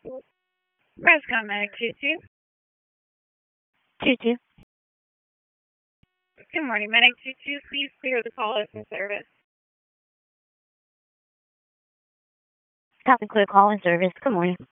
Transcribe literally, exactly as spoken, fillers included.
Rescom Medic two two. two two. Good morning, Medic two two. Please clear the call open service. Stop and clear call in service. Good morning.